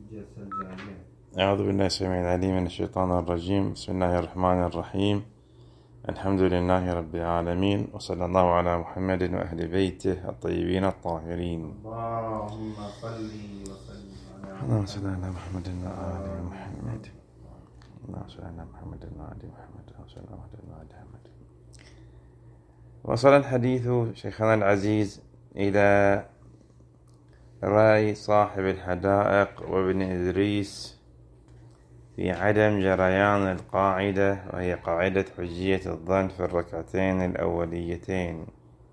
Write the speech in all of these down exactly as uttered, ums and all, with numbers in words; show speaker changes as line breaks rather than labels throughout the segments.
أعوذ بالله السميع العليم من الشيطان الرجيم. بسم الله الرحمن الرحيم. الحمد لله رب العالمين، وصلى الله على محمد وأهل بيته الطيبين الطاهرين.
اللهم صل وسلم
اللهم صل على محمد وآل محمد. اللهم صل على محمد وآل محمد. وصل الحديث شيخنا العزيز إلى رأي صاحب الحدائق وابن إدريس في عدم جريان القاعدة، وهي قاعدة حجية الظن في الركعتين الأوليتين.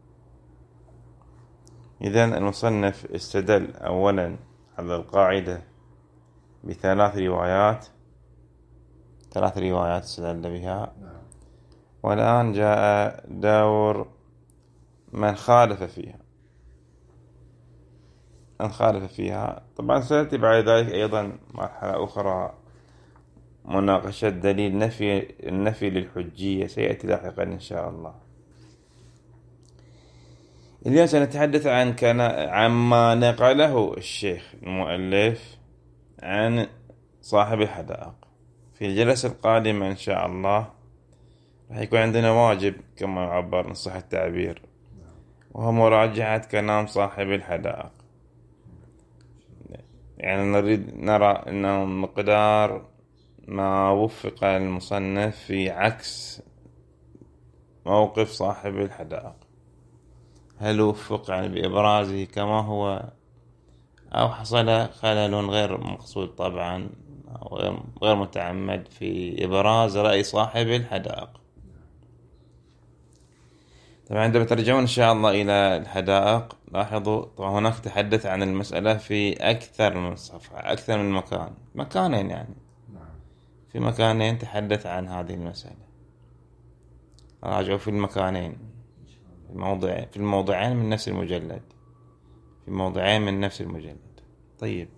إذن المصنف استدل أولا على القاعدة بثلاث روايات ثلاث روايات استدل بها، والآن جاء دور من خالف فيها من خالف فيها طبعا سيأتي بعد ذلك أيضا مرحلة أخرى، مناقشة دليل نفي النفي للحجية، سيأتي لاحقا إن شاء الله. اليوم سنتحدث عن كان عما نقله الشيخ المؤلف عن صاحب الحدائق. في الجلسة القادمة إن شاء الله راح يكون عندنا واجب كما يعبر إن صح التعبير، وهو مراجعة كلام صاحب الحدائق. يعني نريد نرى أنه مقدار ما وفق المصنف في عكس موقف صاحب الحدائق، هل وفق يعني بإبرازه كما هو، أو حصل خلل غير مقصود طبعا أو غير متعمد في إبراز رأي صاحب الحدائق. طبعا عندما ترجعون إن شاء الله إلى الحدائق لاحظوا طبعا هناك تحدث عن المسألة في أكثر من صفحة، أكثر من مكان، مكانين يعني في مكانين تحدث عن هذه المسألة. راجعوا في المكانين في الموضع في الموضعين من نفس المجلد في موضعين من نفس المجلد. طيب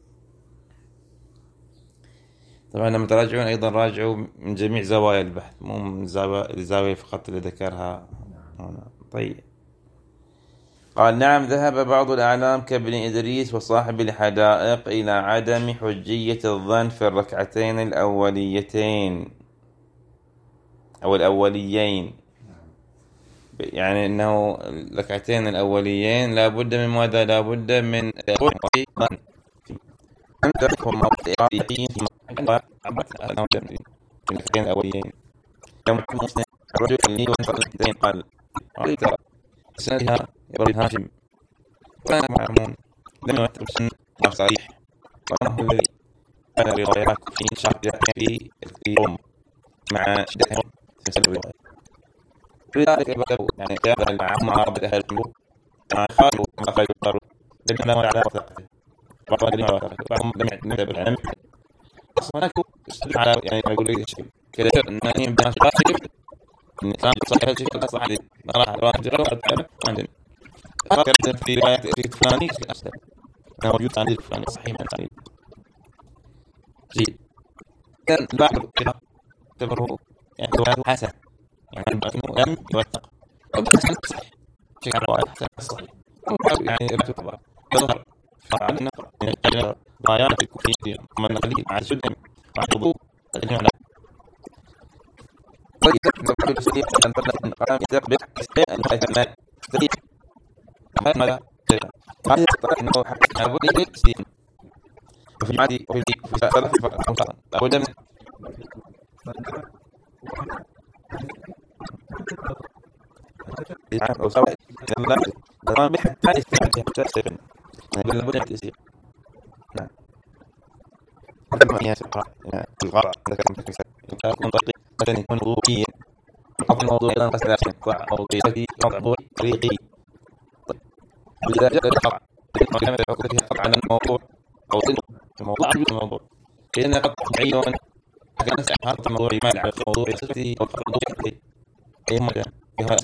طبعا لما تراجعون أيضا راجعوا من جميع زوايا البحث، مو من الزاوية فقط اللي ذكرها هنا. طيب قال: نعم، ذهب بعض الأعلام كابن إدريس وصاحب الحدائق إلى عدم حجية الظن في الركعتين الأوليتين أو الأوليين، يعني أنه الركعتين الأوليين لا بد من ماذا؟ لا بد من ظن. الركعتين الأوليين يوم مسلم الرجل اللي يوصل قال عليك سنتها إبراهيم هاشم كان معلومون لم يمثل السنة صحيح، وأنه الذي كان روايات في شرط في اليوم مع شدة في سلب الرواية. لذلك بدأوا يعني كان المعهم معارضة أهل الجمهور مع خالوا ما خالوا الضرر لأنه لا ولا على وثاقته بعضهم لم يعرف بعضهم لم يعتمد بالعلم. هناك استدل على يعني يقول لي شيء كذا أن يمكن شيء إن كان صحيح شيء صح عليه ما راح راح جرب عندنا فكرت في رواية فلاني أسلم أنا موجود عندي فلاني صحيح من تعليل جيد. كان البعض كذا تبره يعني رواية حسن يعني لكنه لم يوثق أو حسن صحيح شيء على رواية حسن صحيح يعني رواية طبعا تظهر فعلا من الروايات الكوفية من نقلي مع السلم مع الوضوء الجمع طيب نقول السليم أن تبنى القرآن يتبع استيء أن يتمال سليم ماذا هذا يستطيع أنه حابب لي سليم وفي عادي وفي ثلاث فرق لابد من أو سواء لما القرآن بحث هذه السليم لابد من السليم. نعم هذا هي الغرض ذكر من طريق مثلا يكون موضوعيا أو الموضوع أيضا قصد أشياء موضوعية موضوع طريقي. إذا جاء القطع كلمة الحكم فيها قطع عن الموضوع أو الموضوع عن الموضوع لأن قطع بعيدا كان هذا الموضوع يمال على الموضوع صفتي أو الموضوع صفتي أي مكان في هذا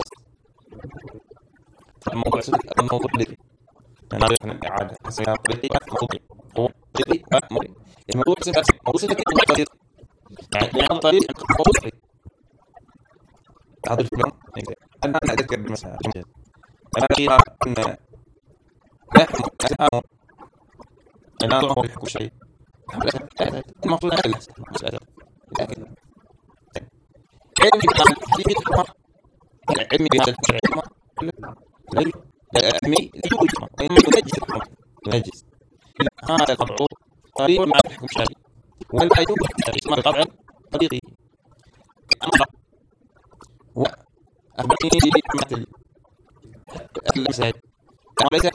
الموضوع صفتي الموضوع الذي نعرف من الإعادة اسمها طريقي موضوعي هو طريقي موضوعي الموضوع صفتي موضوع صفتي يعني عن طريق موضوعي هذا الفيلم أنا أتذكر مثلا أنا فيها أن لا أنا أعرف كل شيء المفروض أقل مسألة لكن علمي بهذا الشيء علمي بهذا الشيء علمي ينجز ينجز هذا القطع قريب مع الحكم الشرعي والحيث اسمه القطع طريقي أمر وأخبرني بحكمة المسائل وليس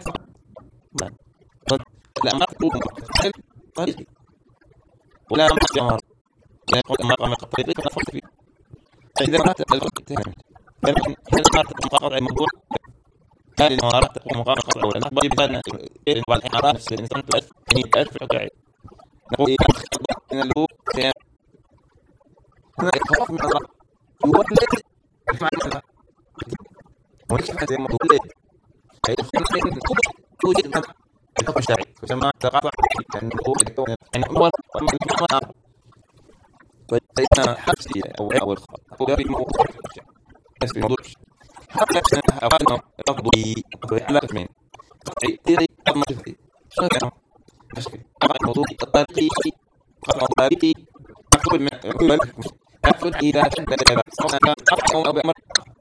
الأمر طريقي ولا أمر جمار لا يقول أمر أمر طريقي فلا فرق فيه فإذا ما تأذكر تهم لكن هل أمرت مقاطع الموضوع هذه المهارات تقوم مقام القطع ولا نقبل بذلك إيه بعض الحين نفس الإنسان تؤثر يعني تأثر في القاعدة نقول إيه إن اللي هو سيان هنا يتخاف من الله يولد معنى وليس هذا الموضوع ليه توجد من الحكم الشرعي يسمى تقاطع يعني هو يعني هو ما فإن حبسي أو أو الخط هو ده الموضوع بس الموضوع حتى أنا أفضل على اثنين تيري ما تفرق شو كلام بس أنا الموضوع الطريقي الطريقي أقول من أقول إذا كنت كذا سواء أقطع أو بأمر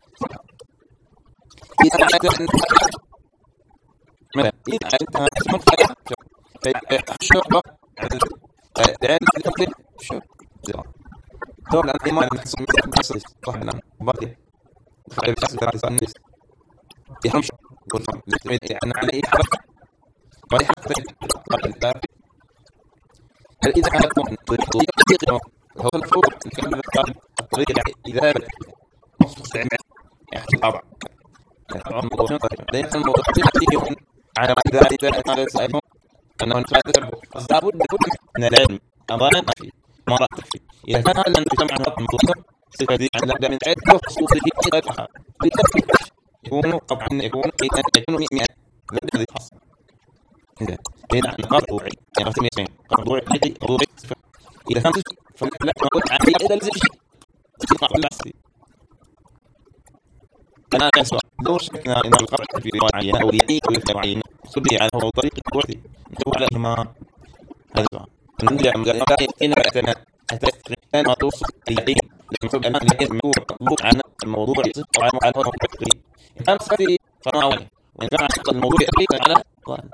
إذا أنت مثلا إذا أنت اسمك كذا شو بقى ده تفرق شو طبعا الإيمان نحسن نحسن صح نعم بعدين خلي الناس ترى الناس يهمش قلنا يعني على أي حركة ولا حتى قبل هل إذا كانت طريقة هو المفروض الكلام هذا الطريقة إذا مستعمل يعني طبعا طبعا الموضوع ليس الموضوع يكون على إذا إذا كان سائل أنه نتحدث لابد من العلم أمانة فيه مرات فيه إذا كان هذا المجتمع هذا الموضوع سيفدي عن لا من عدة خصوصية قطعة بالتفكير يكونوا طبعا يكونوا يكونوا مئة لا هذه خاصة إذا إذا نقاط موضوعي يعني رسمي اسمين موضوع حقيقي موضوع إذا كان فلا نقول عادي إذا لزم شيء تقطع بالعكس أنا أسمع دور شكنا إن القطع في رواية معينة أو يعيد ويفهم معينة سبي على هو طريقة وردي نقول على ما هذا نرجع من قال إن أتنا أتذكر ما توصل اليقين المفروض أن اليقين موضوع عن الموضوع يصف على على هو التقرير إن كان صفتي فما أول وإن كان حق الموضوع يقين على قال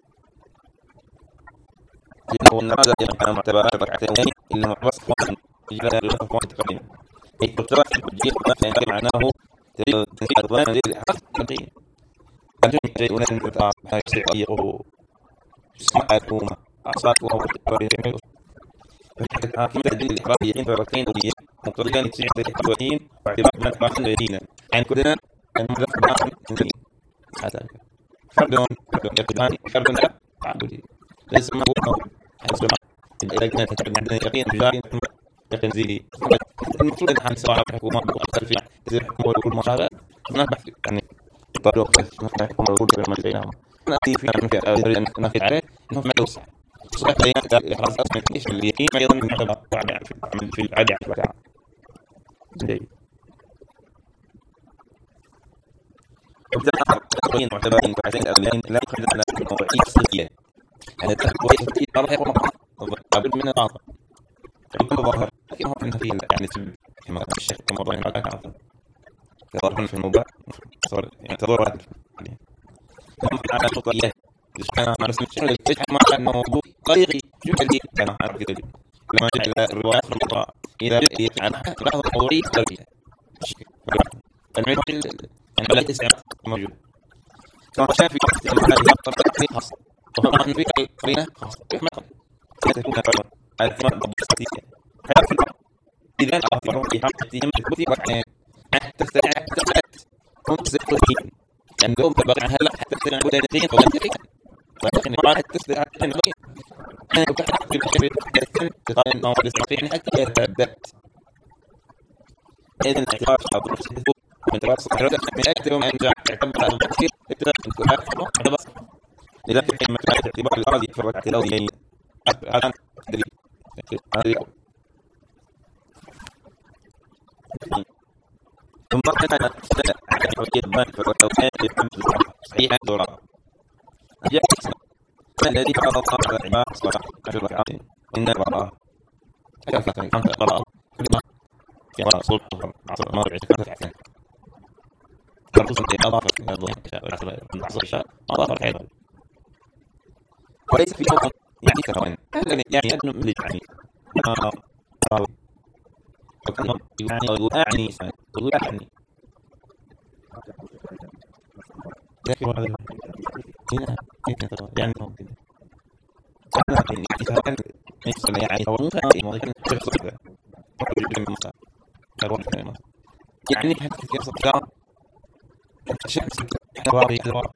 لأنه النماذج على معتبرات ركعتين إلا محبس واحد إجابة للخف واحد تقديم أي ترتبط الجيل ما ينقل معناه تنسيق الضمان ذي الحق يقين أنتم يجيئون أن تتعب هاي سيئيه سمعتهما أصابته وبريده فالحاكم الذي الإحرام يقين فركين أولياء مقتضيان تسعين الحواتين واعتبار بلان باقين ويدينا عن كلنا المدرس باقين انزلين هذا فردون يقدان فردون لا عبدي ليس ما هو حسب إذا كانت تتعلم عندنا يقين بجارين ثم يقنزيلي المفروض أن حان سواء حكومة وأكثر فيها إذا الحكومة ويقول مصابة نبحث يعني طرق الحكومة ويقول كبير من بينهم نأتي فيها نفيد أريد أن نفيد عليه أنه ما يوسع صحيح بيانات الإحراز أصلا إيش اليقين ما يظن المعتبر في العادة بتاعه جيد وبدأ تقوين معتبرين بعدين الأولين لا يخرج على الموضوعية الصدقية يعني التحقيق الصدقية الله يقوم قابل من العاطفة يكون ظاهر لكن هو في النفيل يعني كما كان الشيخ كما ظاهر معك عاطفة يظهر في الموضوع يعني تظهر واحد هم على الخطوة إياه إذا كان مع رسم الشيخ يجب ما كان موضوع طريقي جملي كان عارف كده لما جاء الروايات في الموضوع إذا جاء عن لحظة موضوعية طريقية المهم يعني لا تسعى موجود كما شاف في وقت هذه الطريقة خاصة وهو أن فيك القرينة خاصة كيف ما قال لا تكون قرينة هذا كما ضبط استاتيكية حيث في الأرض إذا أعطيهم في حقتهم الكبتي وكان حتى تستطيع تستطيع هم تستطيعين لأن لهم تبقى هلا حتى تستطيع بدايتين وغيرتين ولكن ما حتى تستطيع تنغي أنا أتحدث في الكبير تقال أنه تستطيع حتى يتبدأت إذن اعتبار شعب نفسه من دراسة الحرارة من أكثر من أنجع يعتبر على التفكير ابتداء الكهاف على بصر لذلك حين مكان اعتبار الأراضي في الركعة الأوليين هذا دليل هذا يقول ثم كان على حجية بان في الركعة الأوليين صحيحة دورة جاء الذي فرض الله على العباد صلاة عشر ركعات إن براءة كانت كانت براءة كل ما في سلطة عصر ما رجعت كانت عسان فرصة أضافت إلى الظهر من عصر الشاء أضافت حيضا وليس في صوت يعني كثيرا يعني أدنى من يعني أنا أراوي يعني أقول أعني أقول أعني لكن هذا هنا يعني ممكن أنا إذا كان يحصل يعني هو ممكن ممكن تحصل كذا يعني حتى في أصل الشمس حواري الوراء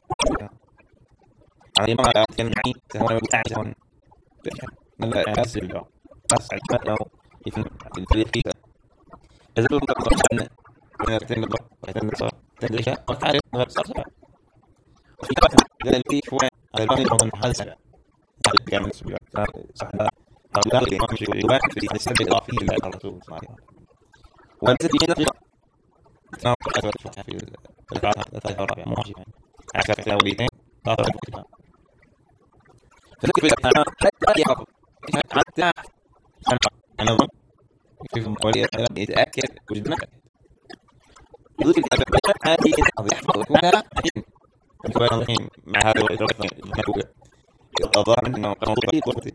يعني ما كان يعني هو أعلم لا أسل له أسعد له يفهم الفريق إذا كنت تقول أن أنا تنبغ وتنبغ تدريش وتعرف ما بصرها وفي كلام قال لي هو على الباني هو محل سنة هذا كان مسؤول صح قال لا ما مش يواجه في السبب الإضافي للرسول صلى الله عليه وسلم وأنت في هنا تناول أكثر في القاعدة الثالثة الرابعة مو عشرين عشرة تلاويتين ثلاثة كتاب فذكر في الأحيان حتى يحفظ حتى أنا أظن في مولي يتأكد وجد مكان يضيف الأدب هذه يحفظ كلها فأنا الحين مع هذا المكوكة الظاهر أنه قانون طبيعي وقتي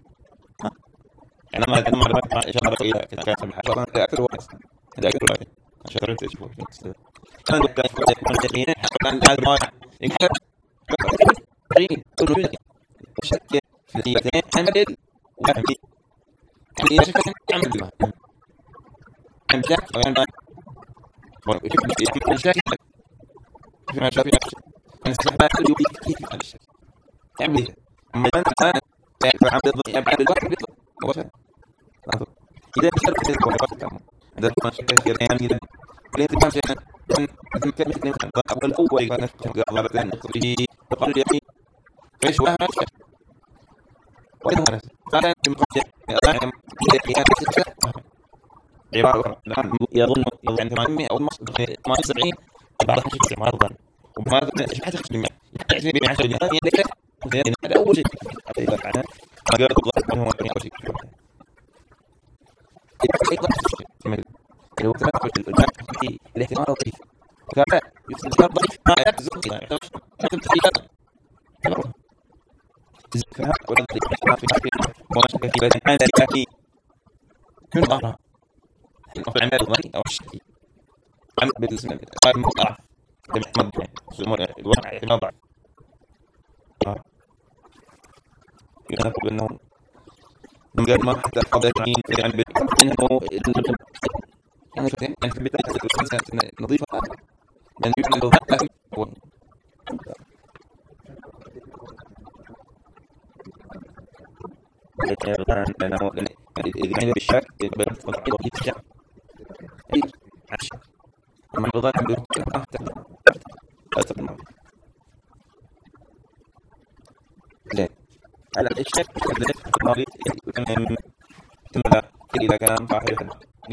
يعني ما أدري معلومات إشارة إلى كذا كذا أنا أكثر واحد هذا أكثر واحد عشان أنت تشوفه أنا أقول لك يكون جميل حتى أن هذا ما يمكن رين كل شيء شك في الاثنين حمل وفهم يعني إذا شك يعمل بما عن شك أو عن ويكون في الشك في ما شافي أن الصحبة يبي كيف على الشك يعمل أما أنت الآن تعمل ضد يعمل الواحد بيطلع هو فهم إذا بشرط هذا الواقع كمان إذا كان شيء يعني إذا لين كان شيء أن كان مثل الأول كان قبلتين به قبل اليقين فإيش وهم شيء وين هذا هذا يمكن أن عبارة أخرى الآن يظن يعني ثمانمائة أو ثمانية وسبعين بعض الشيء ما ظن وما ظن شيء حتى خمسمائة يعني بين عشرة جنيه يعني هذا أول شيء هذا معناه ما قال الله هو أول شيء لو تناقش الإلمام في الاحتمال الضعيف وكذا يستثمر ضعيف ما يحتزم فيها يحتزم تحقيقات تزكها ولا تحقيقها في حقيقة ومشكلة في بدن هذا الأكي من ظهرها في العمال الضعيف أو الشكي عمل بالاسم قائم مضاعف لمحمد يعني الوضع احتمال ضعف ينقل أنه من قال ما حتى قضيت يعني بأنه يعني فتين يعني في البداية الخمسة نظيفة يعني يمكن أن لكن هو الآن أنا إذا كان بالشك يبقى تقطعي وهي تشك أي عشان أما البضاعة عند الكلام أكثر من زين على الشك قبل كمان تملا إذا كان صحيحا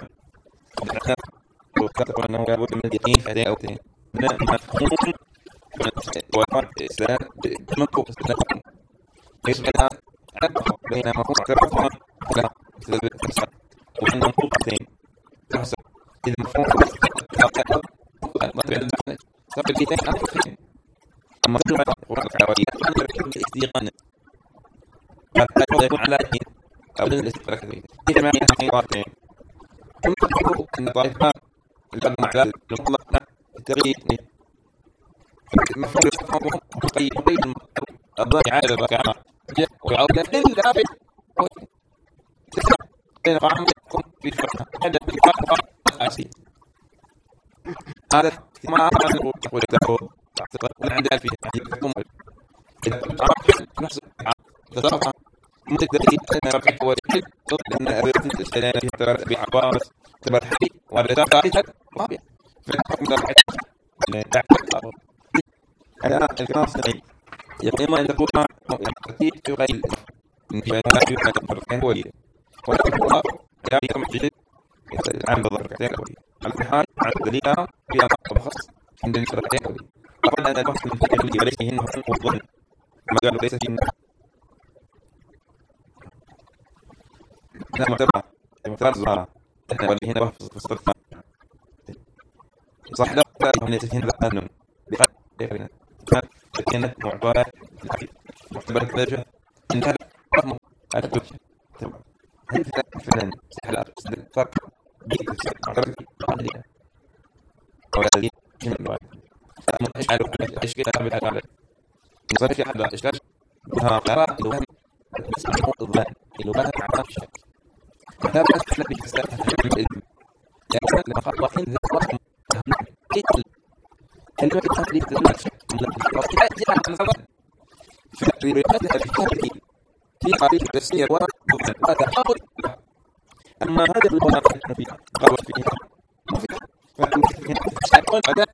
وكتب أنه لابد من اليقين في هذه أو اثنين من مفهوم وفرق الإسلام بمنطوق الإسلام ليس بينها علاقة بين مفهوم اعترافها ولا وأن منطوق اثنين تحسب إذا مفهوم مطبع البحث صار الاثنين أفضل أما كل ما ورد الحواليات أن يركب الاستيقان هذا يكون على اثنين أو ضمن الاستفراك كيف ما يعني واحدين يمكن تقول أن طائفة الأمة على المطلق التغيير مفهوم يستفهم تقييد بين الضائع على الركعة ويعود للدافع بين قام يكون في الفرق هذا الفرق الأساسي هذا ما أعرف يقول تقول والعدال فيه يكون إذا تعرف نفس تصرفها ممكن تجد أن ربك هو الحب لأن أبيت السلام في ثلاث بعبارة تبر حبي وعلى ذلك رابع فالحكم ذلك تعرف أنا الكلام سعيد يقيم أن تكون ترتيب تغير من بين لا يمكن أن تكون هو لي ولكن هو لا يمكن جد عن بضربتين أولي على الحال عن دليلها في أمر خاص عند الشرطين أولي أقول أن البحث من تكلم وليس هن وظن ما قالوا ليس فيه هنا معتبر معتبر الزرارة هنا واللي هنا وقف في السطر الثاني صح لا هم ليس هنا قانون بقرينة كانت معتبرة معتبرة ثلاثة إن هذا رقم هذا توجه تمام هل فعلا سهل فرق بين معتبرة قانونية أو هذه من الواحد إيش على إيش كده على على نظري في حدا إيش ها قراءة اللغة بس اللغة اللغة مع شيء هذا بس إحنا بنستخدم العلم يعني لما خاطر حين ذكر كلمة التحديد تدل في رواياتها في في قضية التفسير وتحاول أما هذا الوضع في قرر فيه ما في فأقول أداء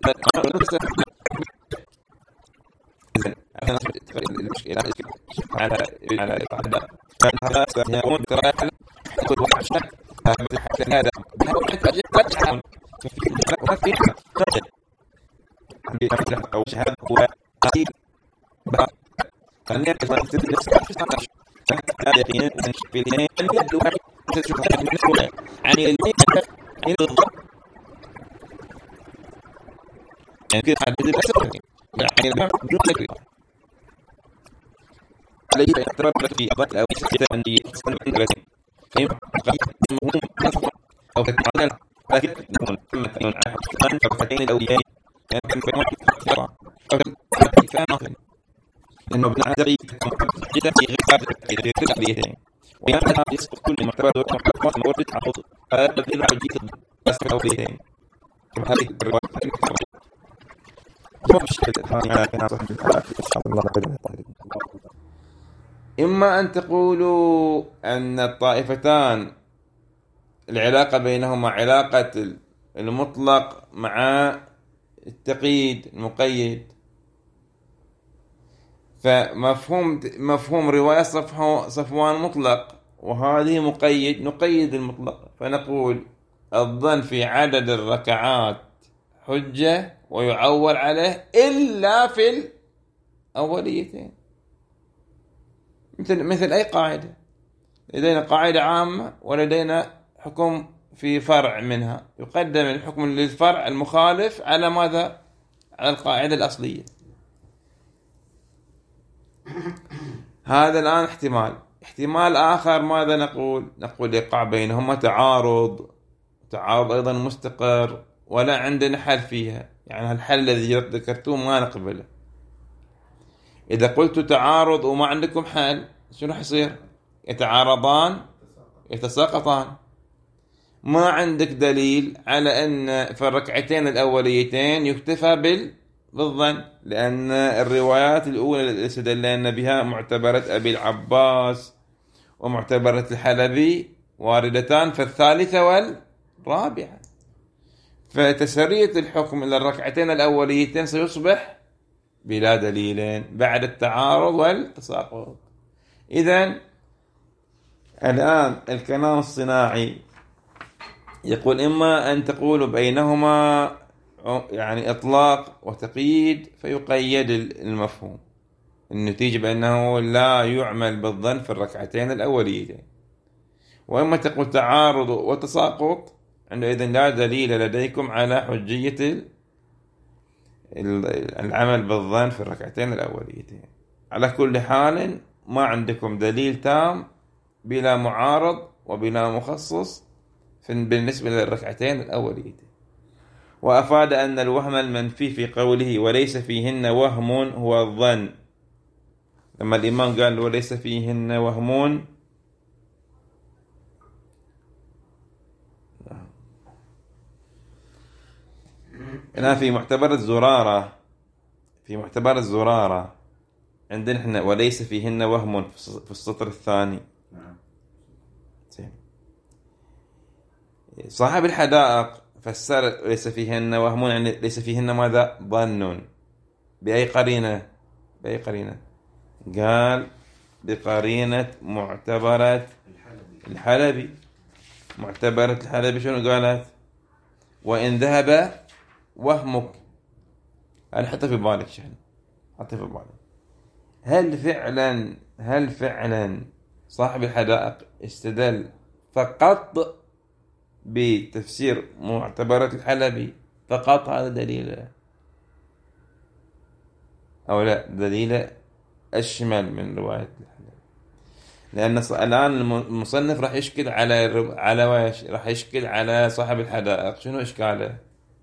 إذن أنا أتفق المشكلة على على الأداء فهذا سيكون ترى كل واحد حتى هذا بحاول حتى لا تحاول في قتل بحاول أو شهادة هو قتيل بقى خلينا كمان تدرس هذا يقينا أن في الاثنين يبدو واحد تشوف هذا المسؤول عن الاثنين هنا بالضبط يعني كده حدد الأسر يعني الجمع بدون ذكر على يد اعتبار في أضاء أو كتاب عندي أصلا من ثلاثين فهم مهم نصف أو كتاب لكن نكون ثم تكون عهد كمان ففتين الأولياء يعني كان في موقف كثيرة أو كتاب كان آخر لأنه ابن عزري جدا في غير في غير الأوليتين ويمكن أن يسقط كل معتبر معتبرات مورد عقود هذا الذي لا يجيد بس الأوليتين كما هذه الرواية إما أن تقولوا أن الطائفتان العلاقة بينهما علاقة المطلق مع التقييد المقيد فمفهوم مفهوم رواية صفوان مطلق وهذه مقيد نقيد المطلق فنقول الظن في عدد الركعات حجة ويعول عليه إلا في الأوليتين مثل مثل أي قاعدة لدينا قاعدة عامة ولدينا حكم في فرع منها يقدم الحكم للفرع المخالف على ماذا؟ على القاعدة الأصلية. هذا الآن احتمال. احتمال آخر ماذا نقول؟ نقول يقع بينهما تعارض تعارض أيضا مستقر ولا عندنا حل فيها يعني الحل الذي ذكرتوه ما نقبله. إذا قلت تعارض وما عندكم حل شنو حيصير؟ يتعارضان يتساقطان. ما عندك دليل على أن في الركعتين الأوليتين يكتفى بال بالظن لأن الروايات الأولى التي استدلنا بها معتبرة أبي العباس ومعتبرة الحلبي واردتان في الثالثة والرابعة فتسرية الحكم إلى الركعتين الأوليتين سيصبح بلا دليلين بعد التعارض والتساقط. إذن الآن الكلام الصناعي يقول إما أن تقول بينهما يعني إطلاق وتقييد فيقيد المفهوم النتيجة بأنه لا يعمل بالظن في الركعتين الأوليتين وإما تقول تعارض وتساقط عندئذ لا دليل لديكم على حجية العمل بالظن في الركعتين الأوليتين. على كل حال ما عندكم دليل تام بلا معارض وبلا مخصص بالنسبة للركعتين الأوليتين. وأفاد أن الوهم المنفي في قوله وليس فيهن وهم هو الظن. لما الإمام قال وليس فيهن وهم هنا في معتبر الزرارة في معتبر الزرارة عندنا احنا وليس فيهن وهم في السطر الثاني. صاحب الحدائق فسر ليس فيهن وهم يعني ليس فيهن ماذا؟ ظن. بأي قرينة؟ بأي قرينة؟ قال بقرينة معتبرة الحلبي. معتبرة الحلبي شنو قالت؟ وإن ذهب وهمك. أنا حتى في بالك شنو؟ حتى في بالك هل فعلا هل فعلا صاحب الحدائق استدل فقط بتفسير معتبرة الحلبي فقط، هذا دليل أو لا دليل أشمل من رواية الحلبي، لأن الآن المصنف راح يشكل على على واش راح يشكل على صاحب الحدائق. شنو إشكاله؟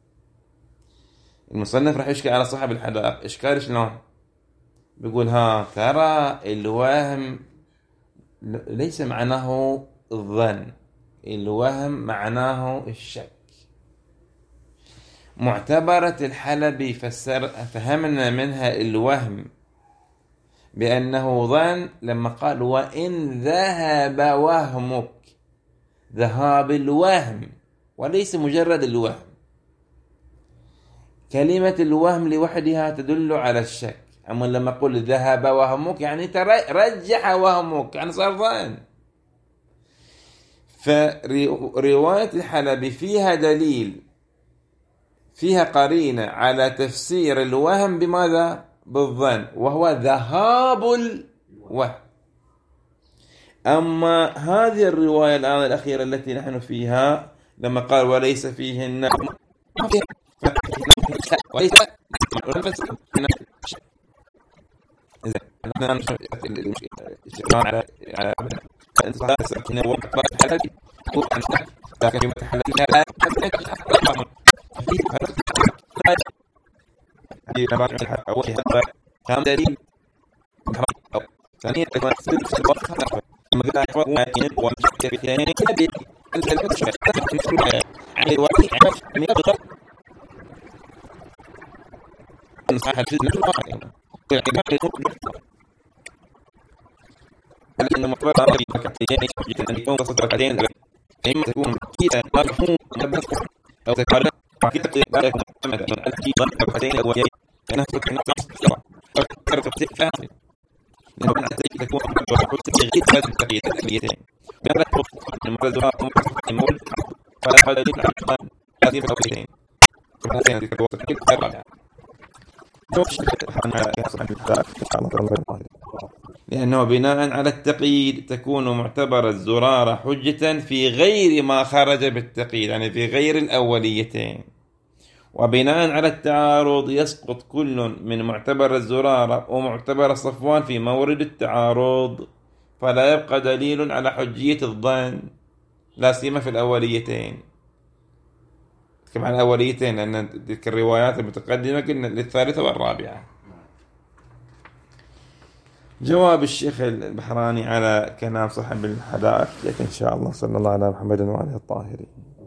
المصنف راح يشكل على صاحب الحدائق إشكال شلون؟ بيقول ها ترى الوهم ليس معناه الظن، الوهم معناه الشك. معتبرة الحلبي فسر فهمنا منها الوهم بأنه ظن لما قال وإن ذهب وهمك، ذهاب الوهم وليس مجرد الوهم. كلمة الوهم لوحدها تدل على الشك، أما لما قل ذهب وهمك يعني ترجح وهمك يعني صار ظن. فرواية الحلبي فيها دليل، فيها قرينة على تفسير الوهم بماذا؟ بالظن، وهو ذهاب الوهم. أما هذه الرواية الآن الأخيرة التي نحن فيها لما قال وليس فيه النفس وليس على على انتصار سكينة وقت حلبي لكن يوم حلبي لا كم دليل ثانيا كمان في الوقت لما قلنا إخوة وماكين ومشكلة بثاني كبير المشكلة على الوقت عشان يبقى نصح الجزء من الواقع لأن مطبع رأي مكتين جدا أن يكون قصة ركعتين إما تكون كيدا مرفوع أو تكون كيدا لا يكون محمد من الكيدا ركعتين أوليين لأنها تكون نفسها أكثر تفسير فاهم لأنه كان أتريك تكون وحكوت تغيير هذه التقييد الأوليتين بأن تكون المرة الزراء المول فهذا يدل على هذه الأوليتين فهذه هذه الوقت كيف ترجع لأنه بناء على التقييد تكون معتبر الزرارة حجة في غير ما خرج بالتقييد، يعني في غير الأوليتين. وبناء على التعارض يسقط كل من معتبر الزرارة ومعتبر صفوان في مورد التعارض، فلا يبقى دليل على حجية الظن لا سيما في الأوليتين. كما الأوليتين لأن تلك الروايات المتقدمة كنا للثالثة والرابعة. جواب الشيخ البحراني على كلام صاحب الحدائق إن شاء الله. صلى الله على محمد وعلى الطاهرين.